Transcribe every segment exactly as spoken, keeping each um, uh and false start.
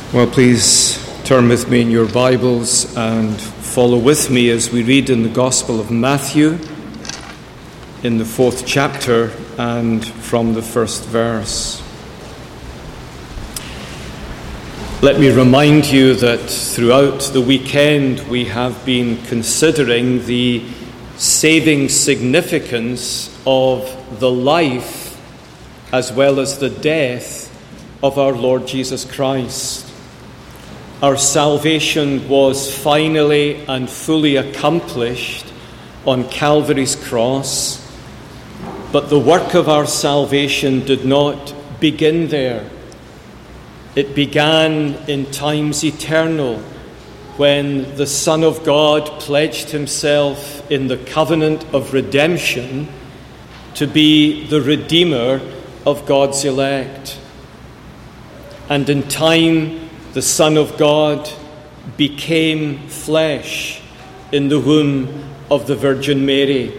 Well, please turn with me in your Bibles and follow with me as we read in the Gospel of Matthew in the fourth chapter and from the first verse. Let me remind you that throughout the weekend we have been considering the saving significance of the life as well as the death of our Lord Jesus Christ. Our salvation was finally and fully accomplished on Calvary's cross, but the work of our salvation did not begin there. It began in times eternal when the Son of God pledged himself in the covenant of redemption to be the Redeemer of God's elect. And in time, the Son of God became flesh in the womb of the Virgin Mary.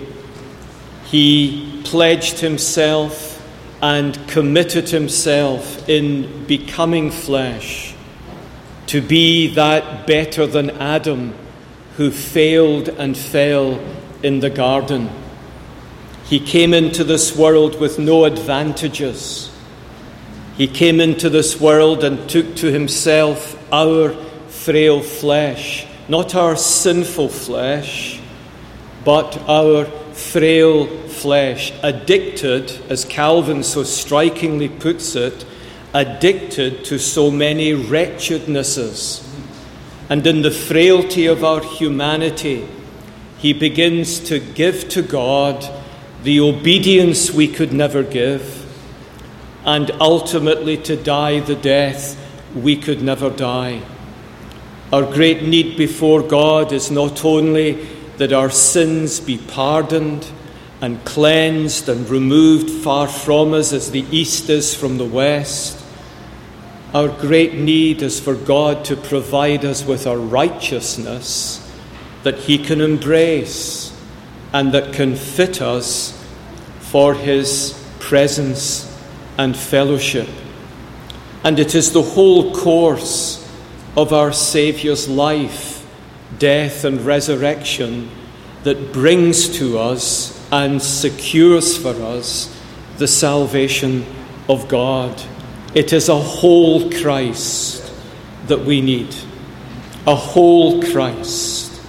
He pledged himself and committed himself in becoming flesh to be that better than Adam who failed and fell in the garden. He came into this world with no advantages. He came into this world and took to himself our frail flesh, not our sinful flesh, but our frail flesh, addicted, as Calvin so strikingly puts it, addicted to so many wretchednesses. And in the frailty of our humanity, he begins to give to God the obedience we could never give, and ultimately to die the death we could never die. Our great need before God is not only that our sins be pardoned and cleansed and removed far from us as the east is from the west. Our great need is for God to provide us with a righteousness that he can embrace and that can fit us for his presence and fellowship. And it is the whole course of our Saviour's life, death and resurrection that brings to us and secures for us the salvation of God. It is a whole Christ that we need, a whole Christ.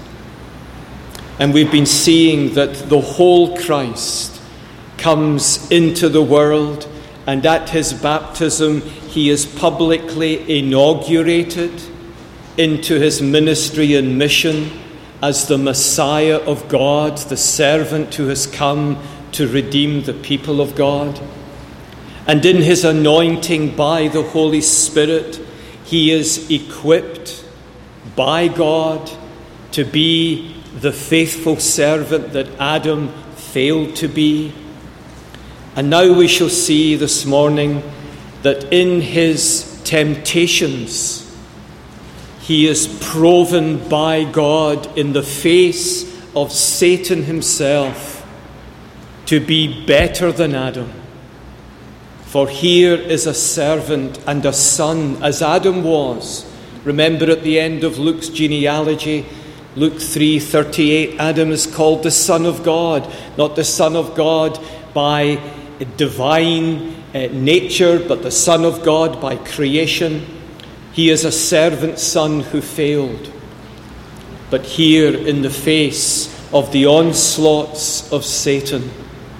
And we've been seeing that the whole Christ comes into the world, and at his baptism, he is publicly inaugurated into his ministry and mission as the Messiah of God, the servant who has come to redeem the people of God. And in his anointing by the Holy Spirit, he is equipped by God to be the faithful servant that Adam failed to be. And now we shall see this morning that in his temptations, he is proven by God in the face of Satan himself to be better than Adam. For here is a servant and a son, as Adam was. Remember at the end of Luke's genealogy, Luke three thirty-eight, Adam is called the Son of God, not the Son of God by divine uh, nature, but the Son of God by creation. He is a servant son who failed. But here, in the face of the onslaughts of Satan,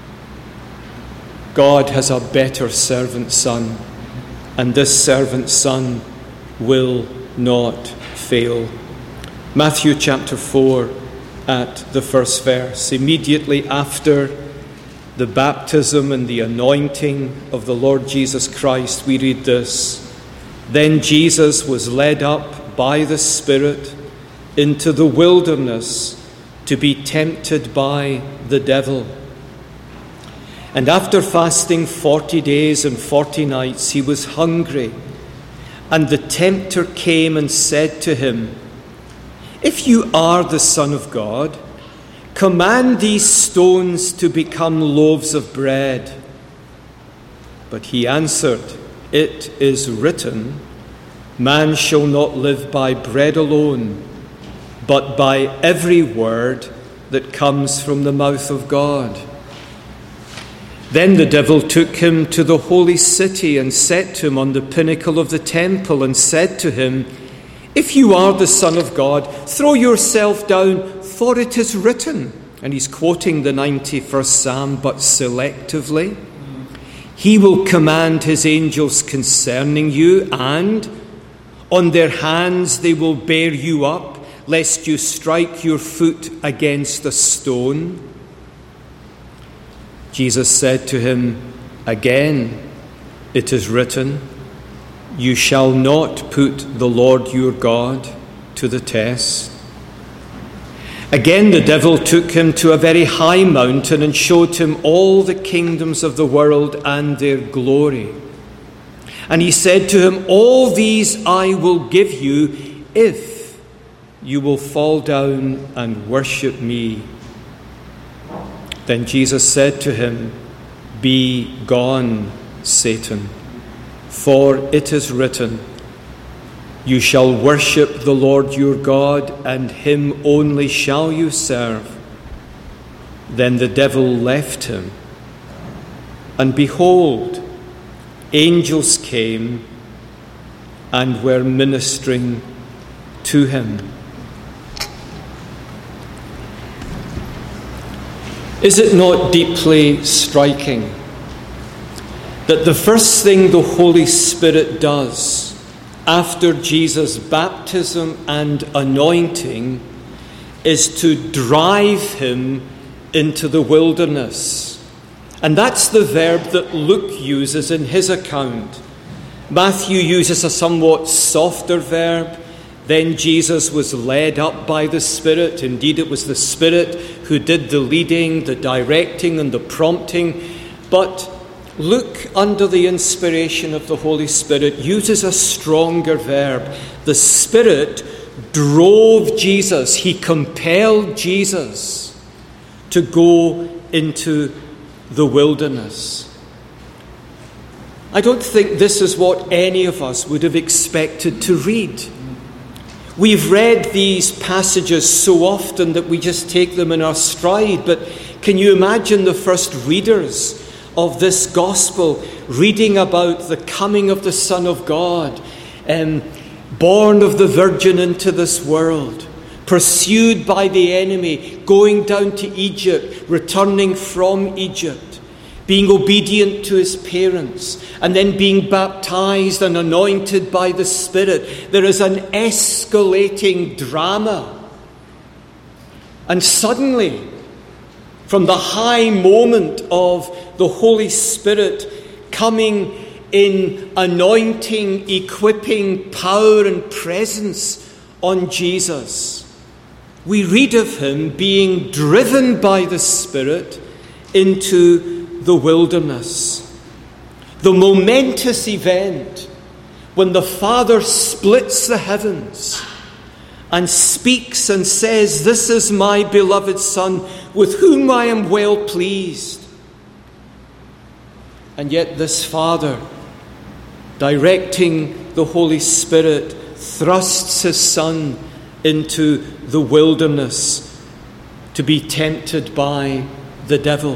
God has a better servant son, and this servant son will not fail. Matthew chapter four at the first verse. Immediately after the baptism and the anointing of the Lord Jesus Christ, we read this: Then Jesus was led up by the Spirit into the wilderness to be tempted by the devil. And after fasting forty days and forty nights, he was hungry. And the tempter came and said to him, If you are the Son of God, command these stones to become loaves of bread. But he answered, It is written, Man shall not live by bread alone, but by every word that comes from the mouth of God." Then the devil took him to the holy city and set him on the pinnacle of the temple and said to him, "If you are the Son of God, throw yourself down, for it is written." And he's quoting the ninety-first Psalm, but selectively. "He will command his angels concerning you, and on their hands they will bear you up, lest you strike your foot against a stone." Jesus said to him, "Again, it is written, you shall not put the Lord your God to the test." Again, the devil took him to a very high mountain and showed him all the kingdoms of the world and their glory. And he said to him, "All these I will give you if you will fall down and worship me." Then Jesus said to him, "Be gone, Satan, for it is written, you shall worship the Lord your God, and him only shall you serve." Then the devil left him, and behold, angels came and were ministering to him. Is it not deeply striking that the first thing the Holy Spirit does after Jesus' baptism and anointing is to drive him into the wilderness? And that's the verb that Luke uses in his account. Matthew uses a somewhat softer verb. Then Jesus was led up by the Spirit. Indeed, it was the Spirit who did the leading, the directing, and the prompting. But Luke, under the inspiration of the Holy Spirit, uses a stronger verb. The Spirit drove Jesus, he compelled Jesus to go into the wilderness. I don't think this is what any of us would have expected to read. We've read these passages so often that we just take them in our stride, but can you imagine the first readers of this gospel reading about the coming of the Son of God, um, born of the Virgin into this world, pursued by the enemy, going down to Egypt, returning from Egypt, being obedient to his parents, and then being baptized and anointed by the Spirit. There is an escalating drama. And suddenly, from the high moment of the Holy Spirit coming in anointing, equipping, power and presence on Jesus, we read of him being driven by the Spirit into the wilderness. The momentous event when the Father splits the heavens and speaks and says, "This is my beloved Son, with whom I am well pleased." And yet this Father, directing the Holy Spirit, thrusts his Son into the wilderness to be tempted by the devil.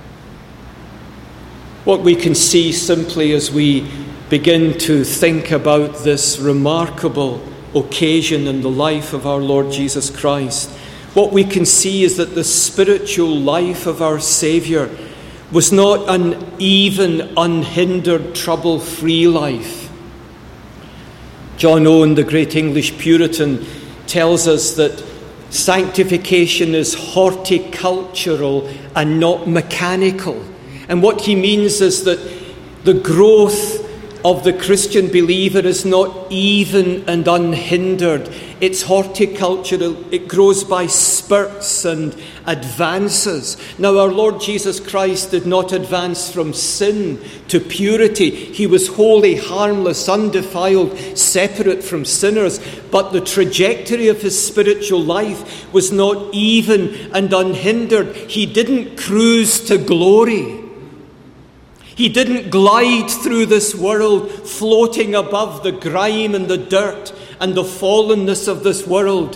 What we can see simply as we begin to think about this remarkable occasion in the life of our Lord Jesus Christ, what we can see is that the spiritual life of our Saviour was not an even, unhindered, trouble-free life. John Owen, the great English Puritan, tells us that sanctification is horticultural and not mechanical. And what he means is that the growth of the Christian believer is not even and unhindered. It's horticultural. It grows by spurts and advances. Now, our Lord Jesus Christ did not advance from sin to purity. He was holy, harmless, undefiled, separate from sinners. But the trajectory of his spiritual life was not even and unhindered. He didn't cruise to glory. He didn't glide through this world floating above the grime and the dirt and the fallenness of this world.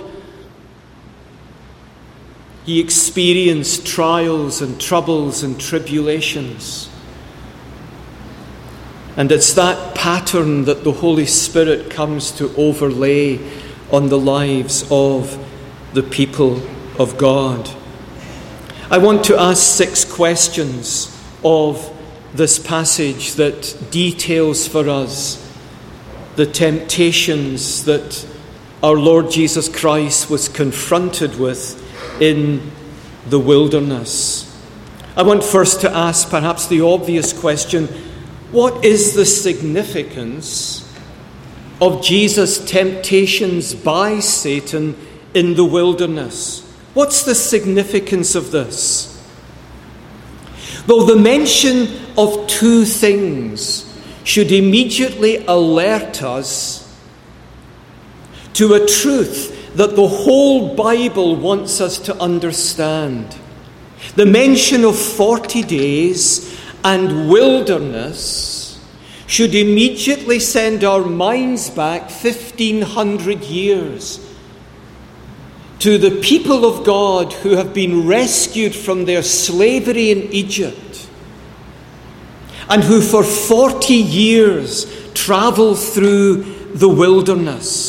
He experienced trials and troubles and tribulations. And it's that pattern that the Holy Spirit comes to overlay on the lives of the people of God. I want to ask six questions of this passage that details for us the temptations that our Lord Jesus Christ was confronted with in the wilderness. I want first to ask perhaps the obvious question: what is the significance of Jesus' temptations by Satan in the wilderness? What's the significance of this? Though the mention of two things should immediately alert us to a truth that the whole Bible wants us to understand. The mention of forty days and wilderness should immediately send our minds back fifteen hundred years to the people of God who have been rescued from their slavery in Egypt and who for forty years traveled through the wilderness.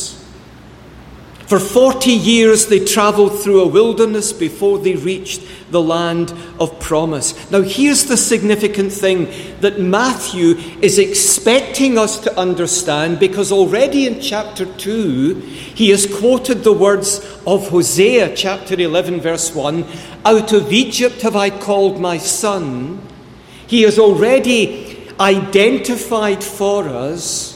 For forty years they traveled through a wilderness before they reached the land of promise. Now here's the significant thing that Matthew is expecting us to understand, because already in chapter two he has quoted the words of Hosea chapter eleven verse one, "Out of Egypt have I called my son." He has already identified for us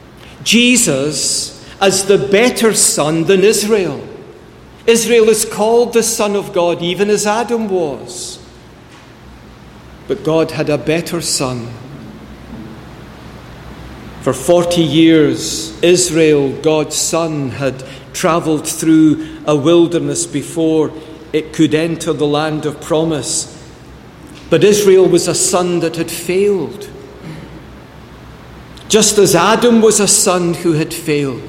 Jesus as the better son than Israel. Israel is called the Son of God, even as Adam was. But God had a better son. For forty years, Israel, God's son, had travelled through a wilderness before it could enter the land of promise. But Israel was a son that had failed, just as Adam was a son who had failed.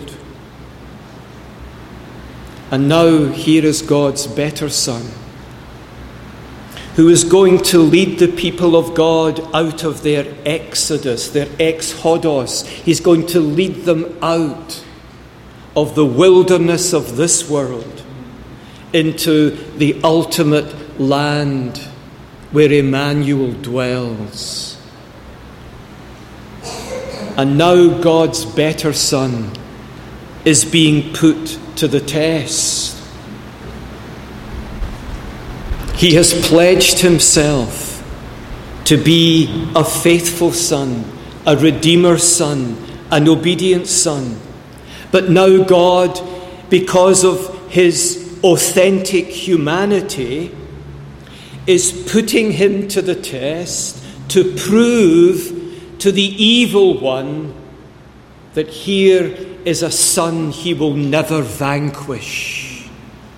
And now here is God's better son, who is going to lead the people of God out of their exodus, their exodos. He's going to lead them out of the wilderness of this world into the ultimate land where Emmanuel dwells. And now God's better son is being put to the test. He has pledged himself to be a faithful son, a redeemer son, an obedient son. But now God, because of his authentic humanity, is putting him to the test to prove to the evil one that here is a son he will never vanquish.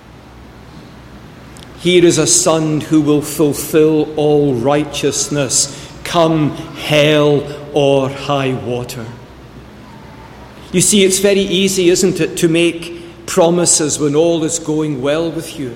Here is a son who will fulfill all righteousness, come hell or high water. You see, it's very easy, isn't it, to make promises when all is going well with you.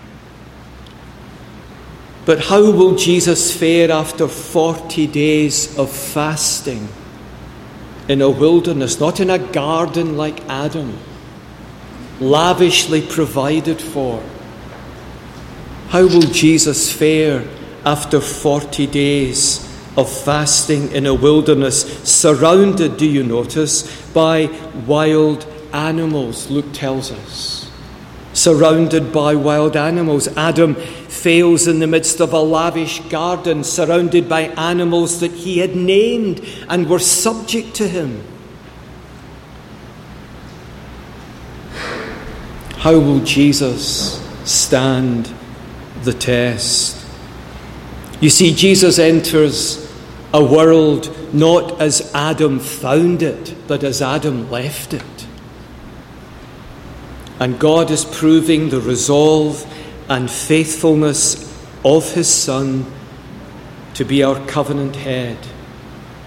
But how will Jesus fare after forty days of fasting in a wilderness, not in a garden like Adam, lavishly provided for? How will Jesus fare after forty days of fasting in a wilderness, surrounded, do you notice, by wild animals? Luke tells us. Surrounded by wild animals. Adam fails in the midst of a lavish garden, surrounded by animals that he had named and were subject to him. How will Jesus stand the test? You see, Jesus enters a world not as Adam found it, but as Adam left it. And God is proving the resolve and faithfulness of his Son to be our covenant head.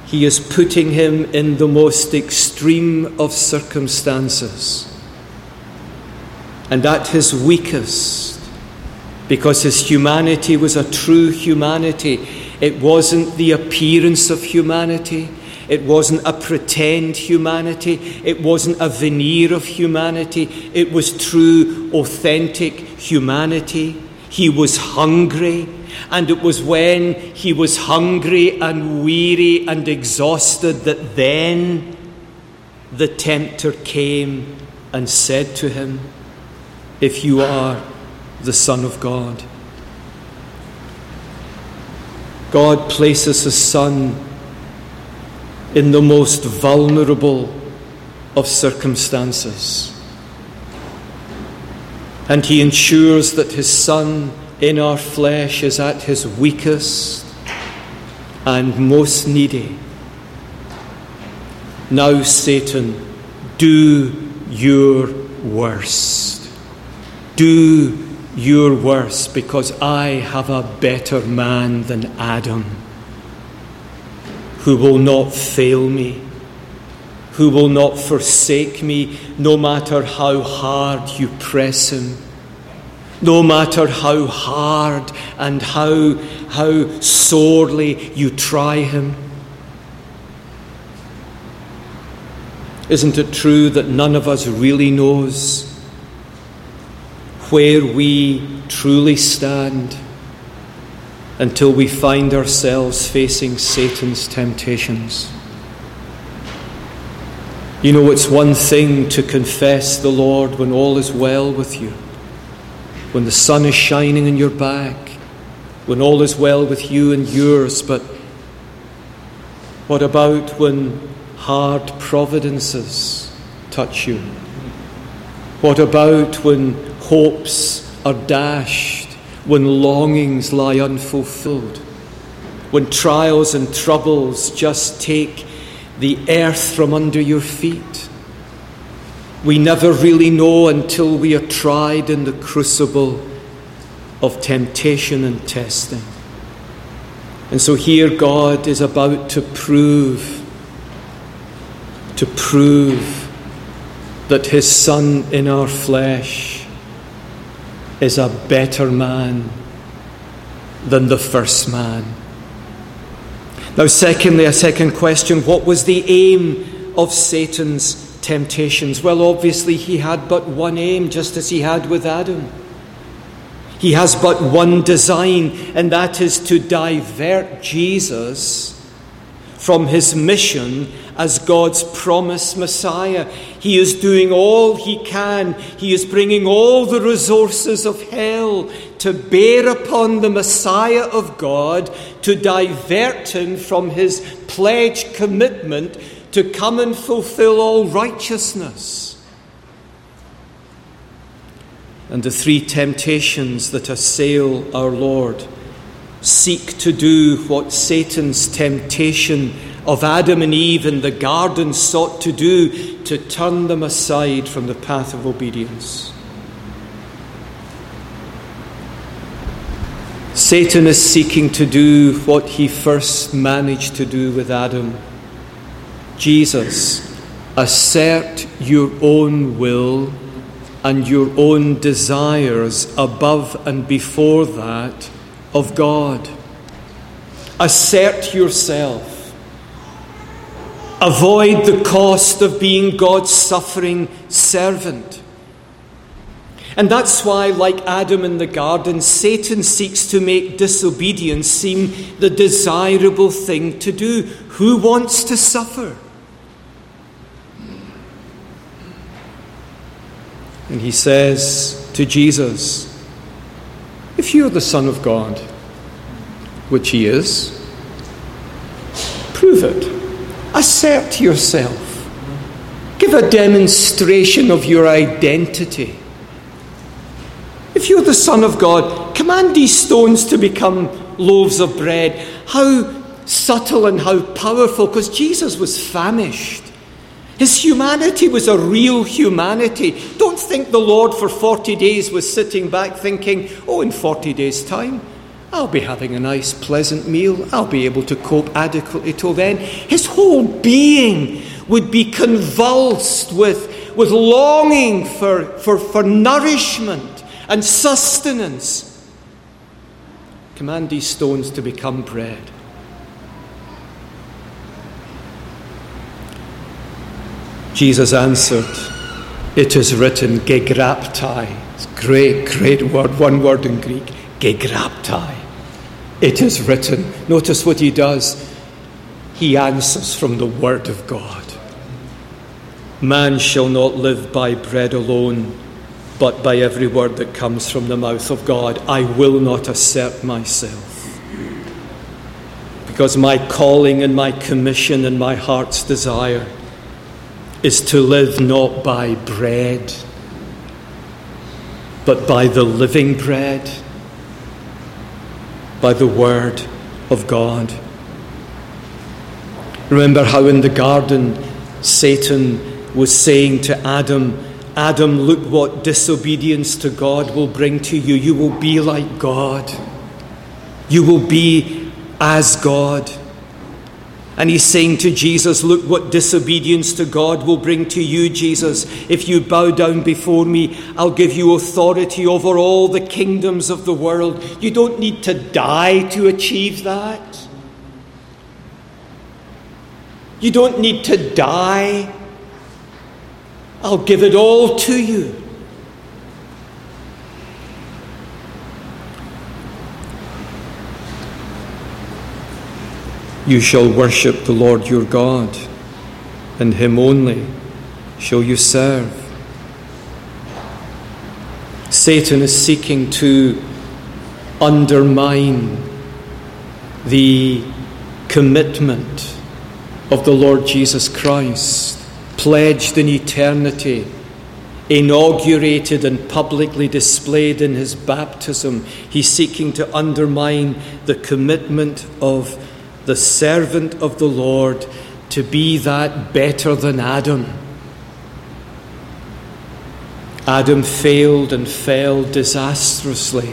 He is putting him in the most extreme of circumstances. And at his weakest, because his humanity was a true humanity, it wasn't the appearance of humanity, it wasn't a pretend humanity, it wasn't a veneer of humanity, it was true, authentic humanity. He was hungry, and it was when he was hungry and weary and exhausted that then the tempter came and said to him, "If you are the Son of God." God places his Son in the most vulnerable of circumstances. And he ensures that his Son in our flesh is at his weakest and most needy. Now, Satan, do your worst. Do your worst, because I have a better man than Adam, who will not fail me, who will not forsake me, no matter how hard you press him, no matter how hard and how, how sorely you try him. Isn't it true that none of us really knows where we truly stand until we find ourselves facing Satan's temptations? You know, it's one thing to confess the Lord when all is well with you, when the sun is shining in your back, when all is well with you and yours. But what about when hard providences touch you? What about when hopes are dashed, when longings lie unfulfilled, when trials and troubles just take the earth from under your feet? We never really know until we are tried in the crucible of temptation and testing. And so here God is about to prove, to prove that his Son in our flesh is a better man than the first man. Now, secondly, a second question: what was the aim of Satan's temptations? Well, obviously he had but one aim, just as he had with Adam. He has but one design, and that is to divert Jesus from his mission as God's promised Messiah. He is doing all he can. He is bringing all the resources of hell to bear upon the Messiah of God, to divert him from his pledged commitment to come and fulfill all righteousness. And the three temptations that assail our Lord seek to do what Satan's temptation of Adam and Eve in the garden sought to do, to turn them aside from the path of obedience. Satan is seeking to do what he first managed to do with Adam. Jesus, assert your own will and your own desires above and before that of God. Assert yourself. Avoid the cost of being God's suffering servant. And that's why, like Adam in the garden, Satan seeks to make disobedience seem the desirable thing to do. Who wants to suffer? And he says to Jesus, if you're the Son of God, which he is, prove it. Assert yourself. Give a demonstration of your identity. If you're the Son of God, command these stones to become loaves of bread. How subtle and how powerful, because Jesus was famished. His humanity was a real humanity. Don't think the Lord for forty days was sitting back thinking, oh, in forty days' time, I'll be having a nice, pleasant meal. I'll be able to cope adequately till then. His whole being would be convulsed with, with longing for, for, for nourishment and sustenance. Command these stones to become bread. Jesus answered, it is written, gegraptai. It's a great, great word, one word in Greek, gegraptai. It is written. Notice what he does. He answers from the word of God. Man shall not live by bread alone, but by every word that comes from the mouth of God. I will not assert myself, because my calling and my commission and my heart's desire is to live not by bread, but by the living bread, by the word of God. Remember how in the garden Satan was saying to Adam, Adam, look what disobedience to God will bring to you. You will be like God. You will be as God. And he's saying to Jesus, look what disobedience to God will bring to you, Jesus. If you bow down before me, I'll give you authority over all the kingdoms of the world. You don't need to die to achieve that. You don't need to die. I'll give it all to you. You shall worship the Lord your God, and him only shall you serve. Satan is seeking to undermine the commitment of the Lord Jesus Christ, pledged in eternity, inaugurated and publicly displayed in his baptism. He's seeking to undermine the commitment of the servant of the Lord to be that better than Adam. Adam failed and fell disastrously.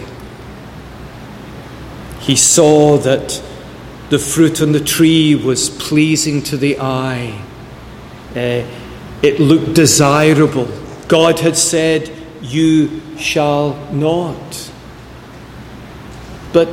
He saw that the fruit on the tree was pleasing to the eye. Uh, it looked desirable. God had said, you shall not. But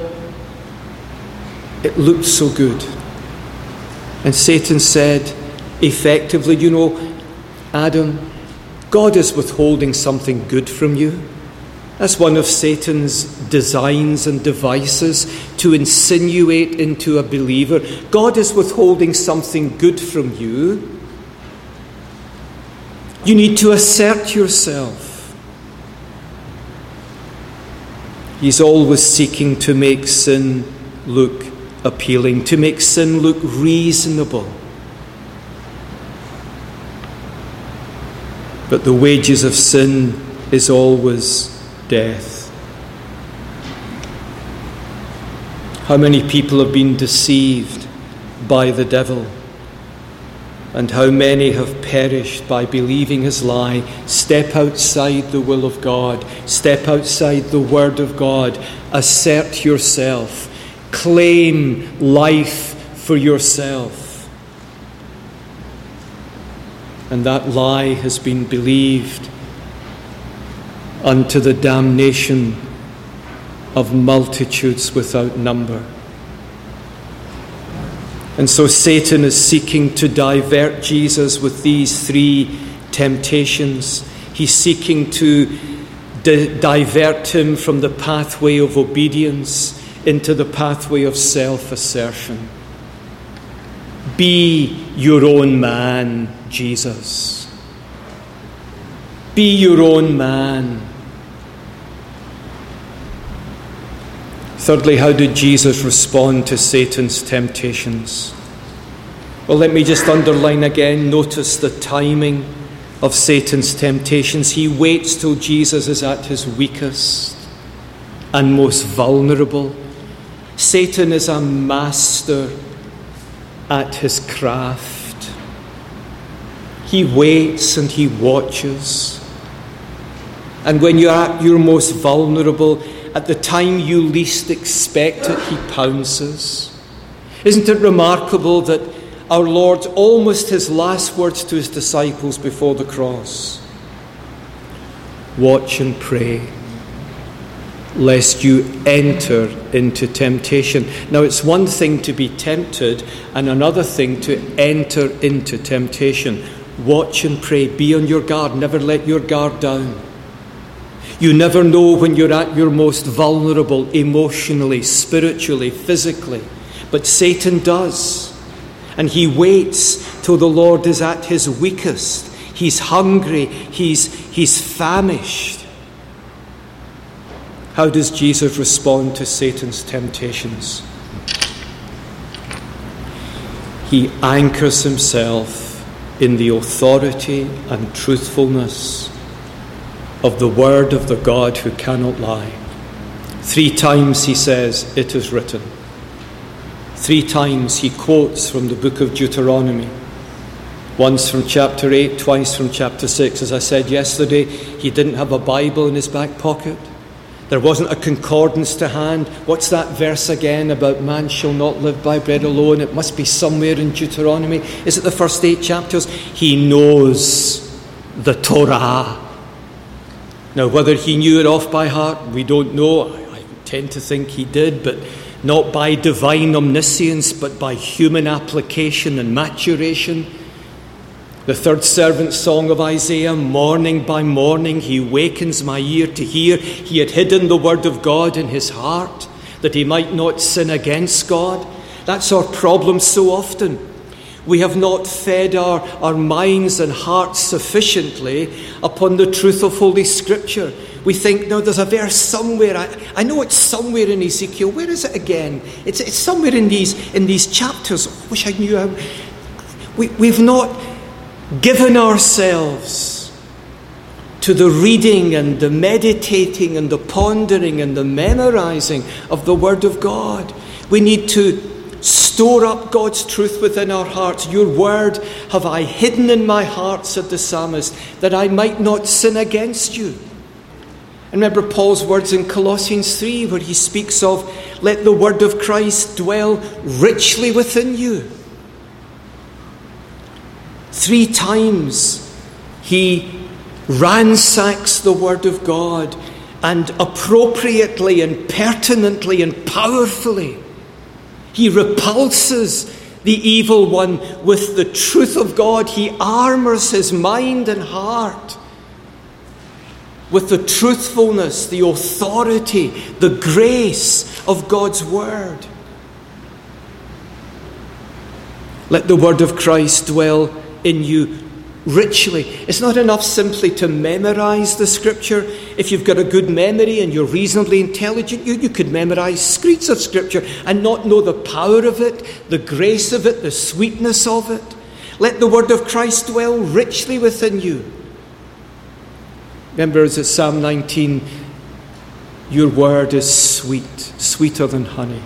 it looked so good. And Satan said, effectively, you know, Adam, God is withholding something good from you. That's one of Satan's designs and devices, to insinuate into a believer, God is withholding something good from you. You need to assert yourself. He's always seeking to make sin look appealing, to make sin look reasonable. But the wages of sin is always death. How many people have been deceived by the devil, and how many have perished by believing his lie? Step outside the will of God. Step outside the word of God. Assert yourself. Claim life for yourself. And that lie has been believed unto the damnation of multitudes without number. And so Satan is seeking to divert Jesus with these three temptations. He's seeking to di- divert him from the pathway of obedience into the pathway of self-assertion. Be your own man, Jesus. Be your own man. Thirdly, how did Jesus respond to Satan's temptations? Well, let me just underline again, notice the timing of Satan's temptations. He waits till Jesus is at his weakest and most vulnerable. Satan is a master at his craft. He waits and he watches. And when you're at your most vulnerable at the time you least expect it, he pounces? Isn't it remarkable that our Lord, almost his last words to his disciples before the cross, watch and pray, lest you enter into temptation. Now, it's one thing to be tempted and another thing to enter into temptation. Watch and pray. Be on your guard. Never let your guard down. You never know when you're at your most vulnerable, emotionally, spiritually, physically. But Satan does. And he waits till the Lord is at his weakest. He's hungry. He's, he's famished. How does Jesus respond to Satan's temptations? He anchors himself in the authority and truthfulness of the word of the God who cannot lie. Three times he says, "It is written." Three times he quotes from the book of Deuteronomy. Once from chapter eight, twice from chapter six. As I said yesterday, he didn't have a Bible in his back pocket. There wasn't a concordance to hand. What's that verse again about man shall not live by bread alone? It must be somewhere in Deuteronomy. Is it the first eight chapters? He knows the Torah. Now, whether he knew it off by heart, we don't know. I, I tend to think he did, but not by divine omniscience, but by human application and maturation. The third servant song of Isaiah, morning by morning he wakens my ear to hear. He had hidden the word of God in his heart that he might not sin against God. That's our problem so often. We have not fed our, our minds and hearts sufficiently upon the truth of Holy Scripture. We think, no, there's a verse somewhere. I, I know it's somewhere in Ezekiel. Where is it again? It's, it's somewhere in these in these chapters. I wish I knew how. We, we've not given ourselves to the reading and the meditating and the pondering and the memorizing of the Word of God. We need to store up God's truth within our hearts. Your word have I hidden in my heart, said the psalmist, that I might not sin against you. And remember Paul's words in Colossians three, where he speaks of, let the word of Christ dwell richly within you. Three times he ransacks the word of God, and appropriately and pertinently and powerfully he repulses the evil one with the truth of God. He armors his mind and heart with the truthfulness, the authority, the grace of God's word. Let the word of Christ dwell in you richly. It's not enough simply to memorize the Scripture. If you've got a good memory and you're reasonably intelligent, you, you could memorize screeds of Scripture and not know the power of it, the grace of it, the sweetness of it. Let the word of Christ dwell richly within you. Remember, as it's Psalm nineteen, your word is sweet, sweeter than honey.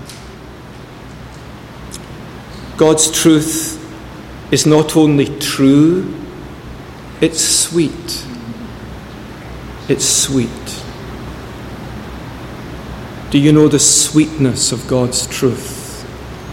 God's truth is not only true, it's sweet. It's sweet. Do you know the sweetness of God's truth?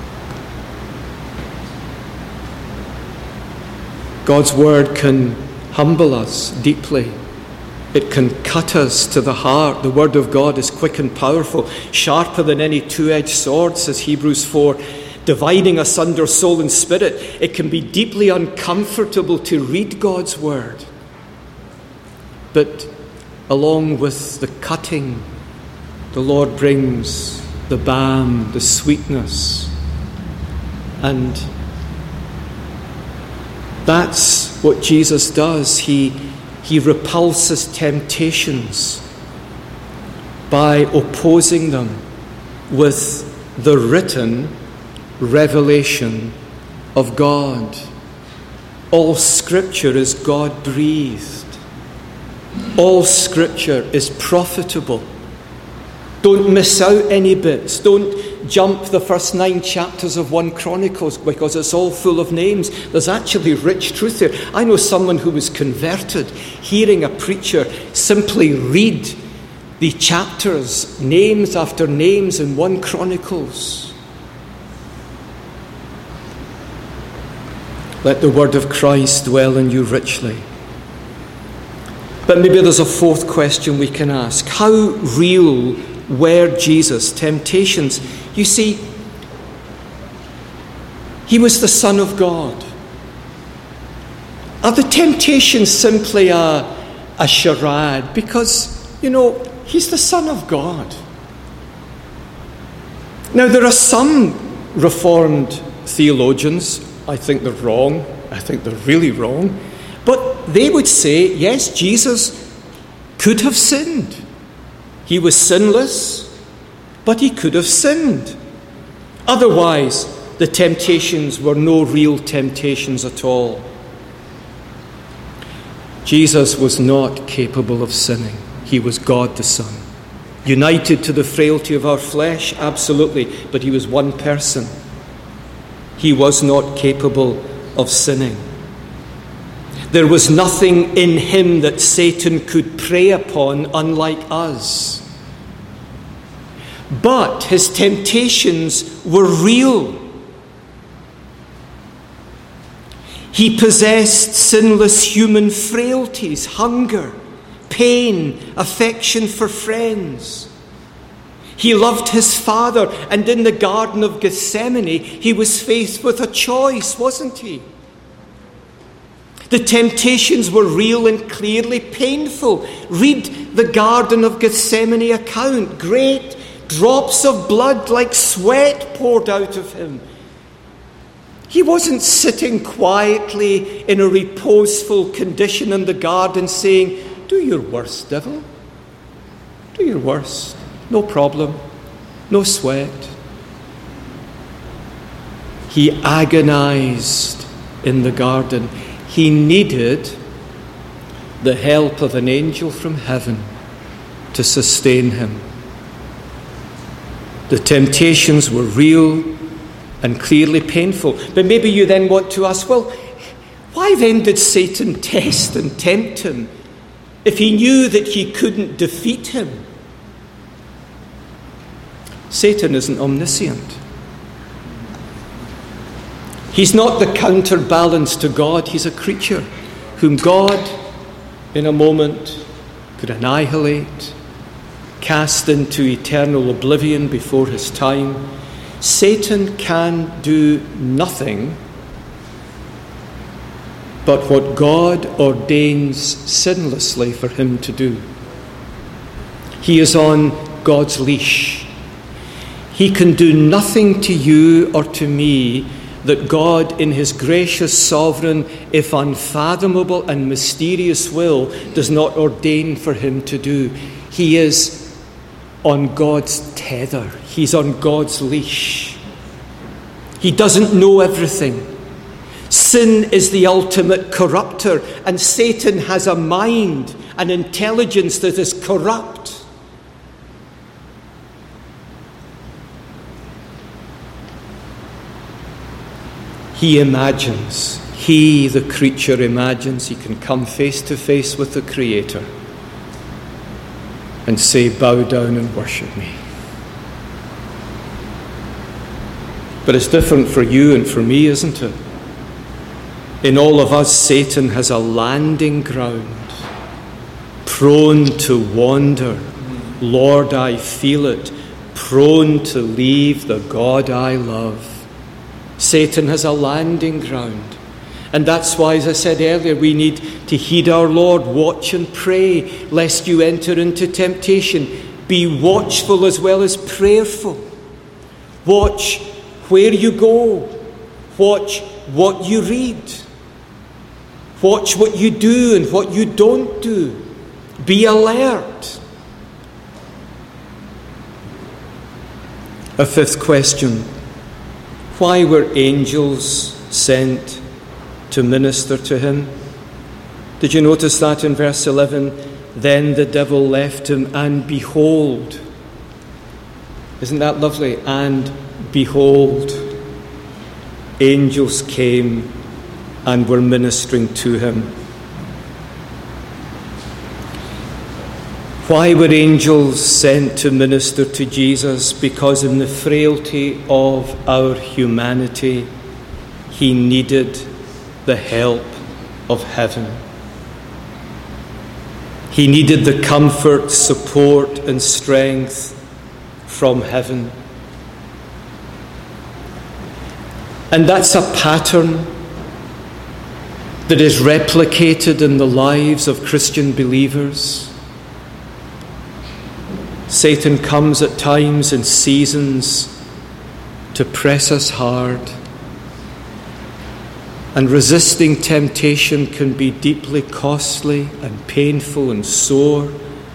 God's word can humble us deeply. It can cut us to the heart. The word of God is quick and powerful, sharper than any two-edged sword, says Hebrews four, dividing asunder soul and spirit. It can be deeply uncomfortable to read God's word. But along with the cutting, the Lord brings the balm, the sweetness. And that's what Jesus does. He, he repulses temptations by opposing them with the written revelation of God. All Scripture is God-breathed. All Scripture is profitable. Don't miss out any bits. Don't jump the first nine chapters of First Chronicles because it's all full of names. There's actually rich truth there. I know someone who was converted hearing a preacher simply read the chapters, names after names in First Chronicles. Let the word of Christ dwell in you richly. But maybe there's a fourth question we can ask. How real were Jesus' temptations? You see, he was the Son of God. Are the temptations simply a, a charade? Because, you know, he's the Son of God. Now, there are some Reformed theologians, I think they're wrong, I think they're really wrong, but they would say, yes, Jesus could have sinned. He was sinless, but he could have sinned. Otherwise, the temptations were no real temptations at all. Jesus was not capable of sinning. He was God the Son. United to the frailty of our flesh, absolutely, but he was one person. He was not capable of sinning. There was nothing in him that Satan could prey upon, unlike us. But his temptations were real. He possessed sinless human frailties, hunger, pain, affection for friends. He loved his Father, and in the Garden of Gethsemane, he was faced with a choice, wasn't he? The temptations were real and clearly painful. Read the Garden of Gethsemane account. Great drops of blood like sweat poured out of him. He wasn't sitting quietly in a reposeful condition in the garden saying, do your worst, devil. Do your worst. No problem. No sweat. He agonized in the garden. He needed the help of an angel from heaven to sustain him. The temptations were real and clearly painful. But maybe you then want to ask, well, why then did Satan test and tempt him if he knew that he couldn't defeat him? Satan isn't omniscient. He's not the counterbalance to God. He's a creature whom God, in a moment, could annihilate, cast into eternal oblivion before his time. Satan can do nothing but what God ordains sinlessly for him to do. He is on God's leash. He can do nothing to you or to me that God, in his gracious, sovereign, if unfathomable and mysterious will, does not ordain for him to do. He is on God's tether. He's on God's leash. He doesn't know everything. Sin is the ultimate corrupter, and Satan has a mind, an intelligence that is corrupt. He imagines, he, the creature, imagines he can come face to face with the Creator and say, bow down and worship me. But it's different for you and for me, isn't it? In all of us, Satan has a landing ground, prone to wander. Lord, I feel it, prone to leave the God I love. Satan has a landing ground. And that's why, as I said earlier, we need to heed our Lord, watch and pray, lest you enter into temptation. Be watchful as well as prayerful. Watch where you go. Watch what you read. Watch what you do and what you don't do. Be alert. A fifth question. Why were angels sent to minister to him? Did you notice that in verse eleven? Then the devil left him, and behold. Isn't that lovely? And behold, angels came and were ministering to him. Why were angels sent to minister to Jesus? Because in the frailty of our humanity, he needed the help of heaven. He needed the comfort, support, and strength from heaven. And that's a pattern that is replicated in the lives of Christian believers. Satan comes at times and seasons to press us hard. And resisting temptation can be deeply costly and painful and sore.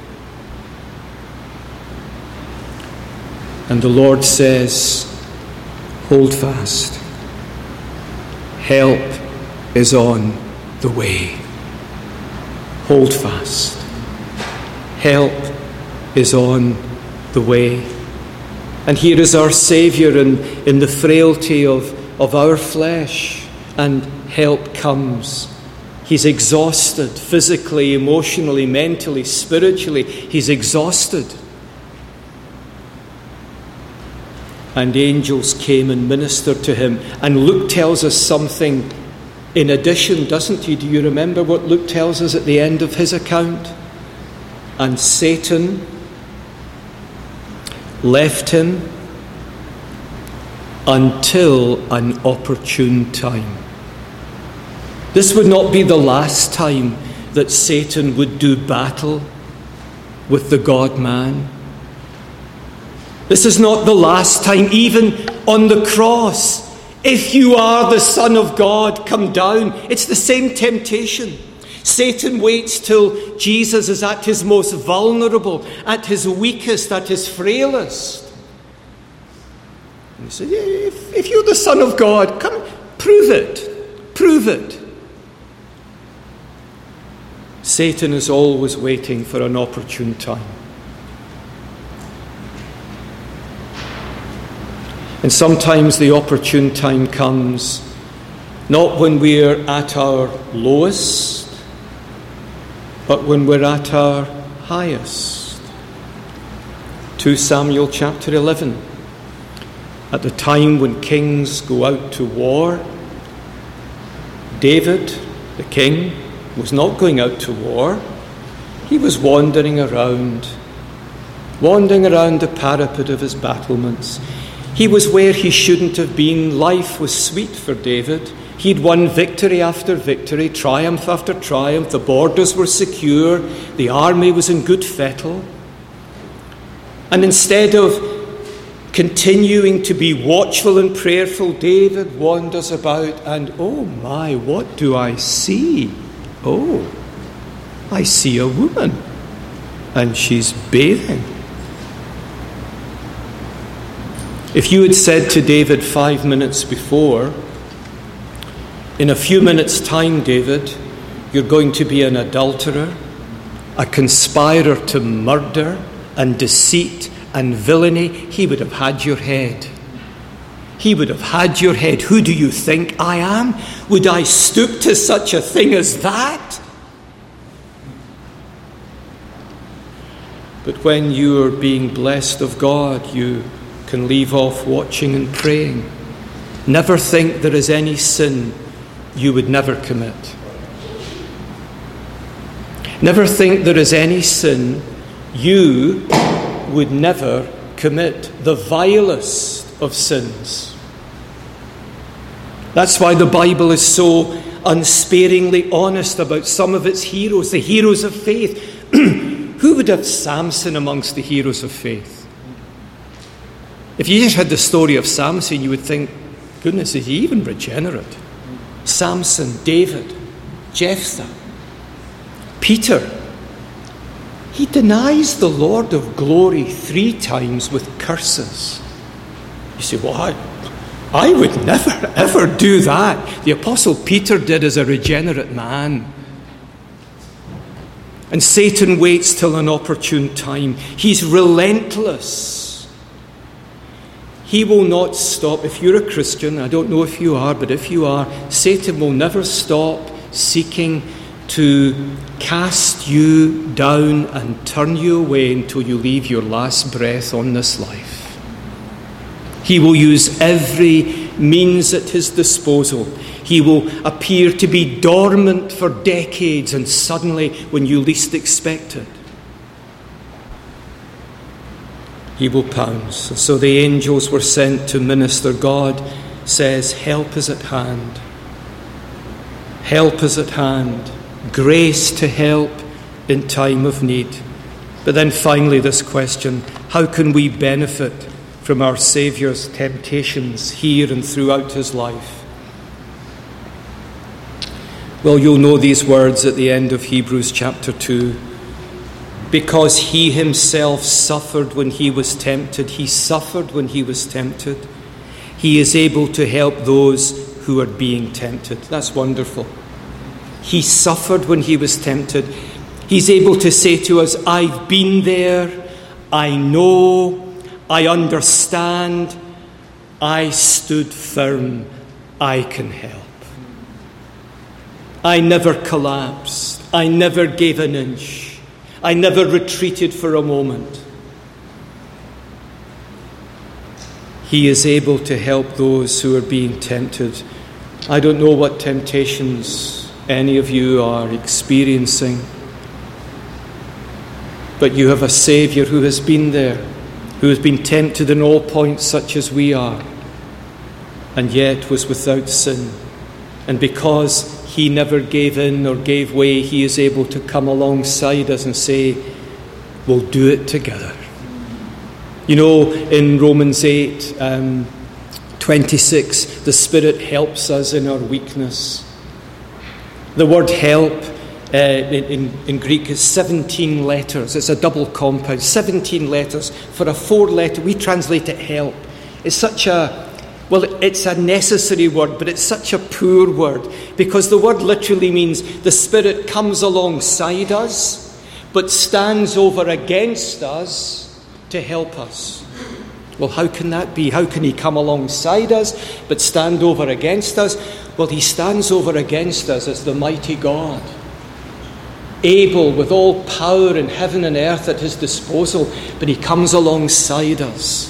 And the Lord says, hold fast. Help is on the way. Hold fast. Help is on the way. And here is our Saviour in, in the frailty of, of our flesh. And help comes. He's exhausted physically, emotionally, mentally, spiritually. He's exhausted. And angels came and ministered to him. And Luke tells us something in addition, doesn't he? Do you remember what Luke tells us at the end of his account? And Satan left him until an opportune time. This would not be the last time that Satan would do battle with the God-man. This is not the last time, even on the cross. If you are the Son of God, come down. It's the same temptation. Satan waits till Jesus is at his most vulnerable, at his weakest, at his frailest. And he says, if, if you're the Son of God, come, prove it. Prove it. Satan is always waiting for an opportune time. And sometimes the opportune time comes not when we're at our lowest, but when we're at our highest. Second Samuel chapter eleven. At the time when kings go out to war, David, the king, was not going out to war. He was wandering around, wandering around the parapet of his battlements. He was where he shouldn't have been. Life was sweet for David. He'd won victory after victory, triumph after triumph. The borders were secure. The army was in good fettle. And instead of continuing to be watchful and prayerful, David wanders about and, oh my, what do I see? Oh, I see a woman, and she's bathing. If you had said to David five minutes before, in a few minutes' time, David, you're going to be an adulterer, a conspirer to murder and deceit and villainy, he would have had your head. He would have had your head. Who do you think I am? Would I stoop to such a thing as that? But when you're being blessed of God, you can leave off watching and praying. Never think there is any sin you would never commit. Never think there is any sin you would never commit. The vilest of sins. That's why the Bible is so unsparingly honest about some of its heroes, the heroes of faith. Who would have Samson amongst the heroes of faith? If you just had the story of Samson, you would think, goodness, is he even regenerate? Samson, David, Jephthah, Peter. He denies the Lord of glory three times with curses. You say, well, I, I would never, ever do that. The Apostle Peter did as a regenerate man. And Satan waits till an opportune time. He's relentless. He will not stop. If you're a Christian, I don't know if you are, but if you are, Satan will never stop seeking to cast you down and turn you away until you leave your last breath on this life. He will use every means at his disposal. He will appear to be dormant for decades, and suddenly, when you least expect it, he will pounce. So the angels were sent to minister. God says, help is at hand. Help is at hand. Grace to help in time of need. But then finally this question, how can we benefit from our Saviour's temptations here and throughout his life? Well, you'll know these words at the end of Hebrews chapter two. Because he himself suffered when he was tempted, he suffered when he was tempted, he is able to help those who are being tempted. That's wonderful. He suffered when he was tempted. He's able to say to us, I've been there, I know, I understand, I stood firm, I can help. I never collapsed, I never gave an inch, I never retreated for a moment. He is able to help those who are being tempted. I don't know what temptations any of you are experiencing, but you have a Saviour who has been there, who has been tempted in all points such as we are, and yet was without sin. And because he never gave in or gave way, he is able to come alongside us and say, we'll do it together. You know, in Romans eight, um, twenty-six, the Spirit helps us in our weakness. The word help uh, in, in, in Greek is seventeen letters. It's a double compound. seventeen letters for a four-letter. We translate it help. It's such a, well, it's a necessary word, but it's such a poor word, because the word literally means the Spirit comes alongside us, but stands over against us to help us. Well, how can that be? How can he come alongside us, but stand over against us? Well, he stands over against us as the mighty God, able with all power in heaven and earth at his disposal, but he comes alongside us.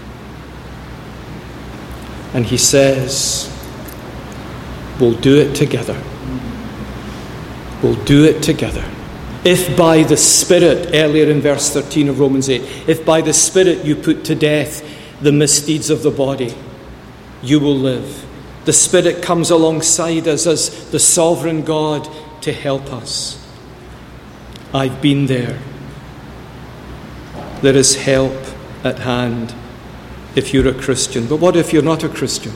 And he says, we'll do it together. We'll do it together. If by the Spirit, earlier in verse thirteen of Romans eight, if by the Spirit you put to death the misdeeds of the body, you will live. The Spirit comes alongside us as the sovereign God to help us. I've been there. There is help at hand if you're a Christian. But what if you're not a Christian?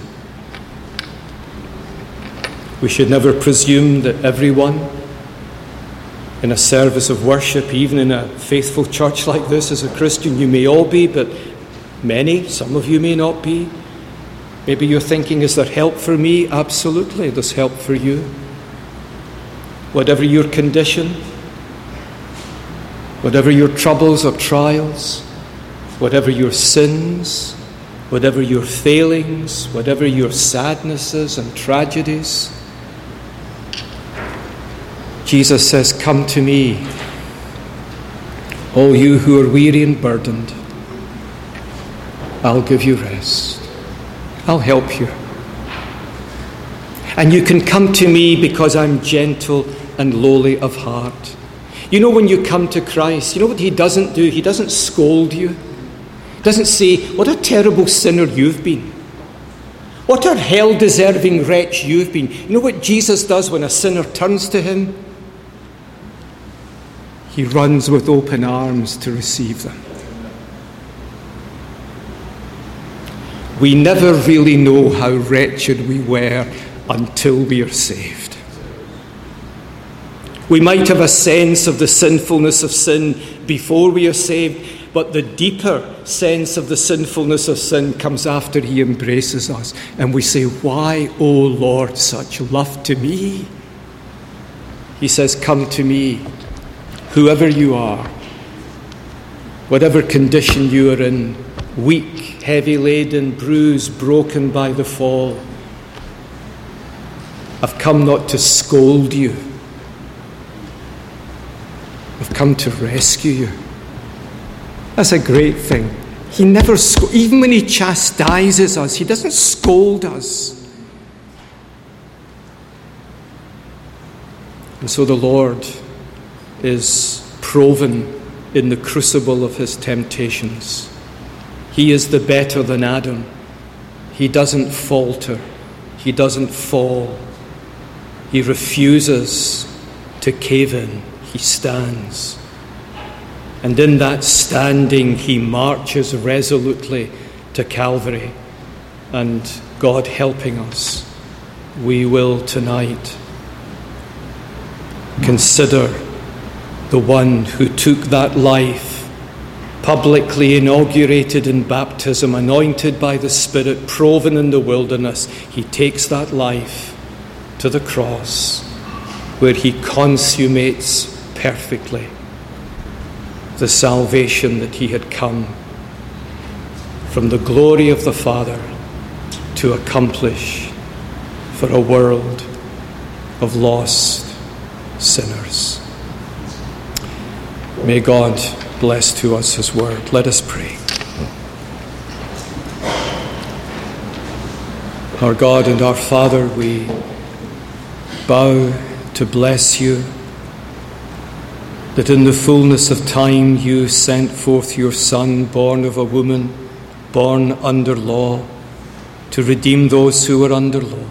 We should never presume that everyone in a service of worship, even in a faithful church like this, is a Christian. You may all be, but many, some of you may not be. Maybe you're thinking, is there help for me? Absolutely, there's help for you. Whatever your condition, whatever your troubles or trials, whatever your sins, whatever your failings, whatever your sadnesses and tragedies, Jesus says, come to me, all you who are weary and burdened. I'll give you rest. I'll help you. And you can come to me because I'm gentle and lowly of heart. You know, when you come to Christ, you know what he doesn't do? He doesn't scold you. He doesn't say, what a terrible sinner you've been. What a hell-deserving wretch you've been. You know what Jesus does when a sinner turns to him? He runs with open arms to receive them. We never really know how wretched we were until we are saved. We might have a sense of the sinfulness of sin before we are saved, but the deeper sense of the sinfulness of sin comes after he embraces us. And we say, why, O Lord, such love to me? He says, come to me, whoever you are, whatever condition you are in, weak, heavy laden, bruised, broken by the fall. I've come not to scold you, I've come to rescue you. That's a great thing. He never, sco- even when he chastises us, he doesn't scold us. And so the Lord is proven in the crucible of his temptations. He is the better than Adam. He doesn't falter. He doesn't fall. He refuses to cave in. He stands. And in that standing, he marches resolutely to Calvary. And God helping us, we will tonight consider the one who took that life, publicly inaugurated in baptism, anointed by the Spirit, proven in the wilderness. He takes that life to the cross, where he consummates perfectly the salvation that he had come from the glory of the Father to accomplish for a world of lost sinners. May God bless to us his word. Let us pray. Our God and our Father, we bow to bless you, that in the fullness of time you sent forth your Son, born of a woman, born under law, to redeem those who were under law.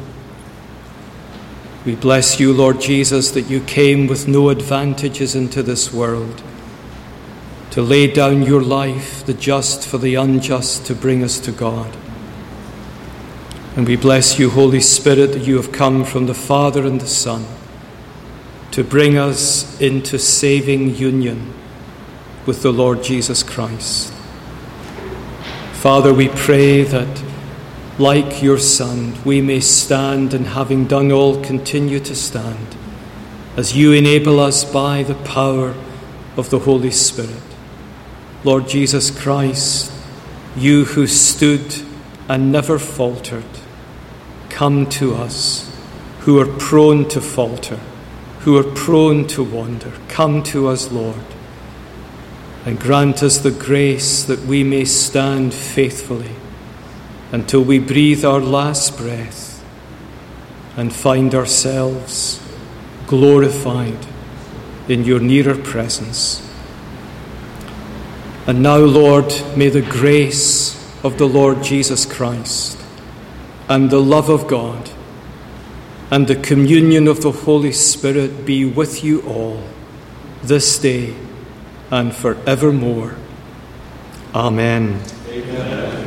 We bless you, Lord Jesus, that you came with no advantages into this world, to lay down your life, the just for the unjust, to bring us to God. And we bless you, Holy Spirit, that you have come from the Father and the Son to bring us into saving union with the Lord Jesus Christ. Father, we pray that, like your Son, we may stand, and having done all, continue to stand, as you enable us by the power of the Holy Spirit. Lord Jesus Christ, you who stood and never faltered, come to us who are prone to falter, who are prone to wander. Come to us, Lord, and grant us the grace that we may stand faithfully until we breathe our last breath and find ourselves glorified in your nearer presence. And now, Lord, may the grace of the Lord Jesus Christ and the love of God and the communion of the Holy Spirit be with you all this day and forevermore. Amen. Amen.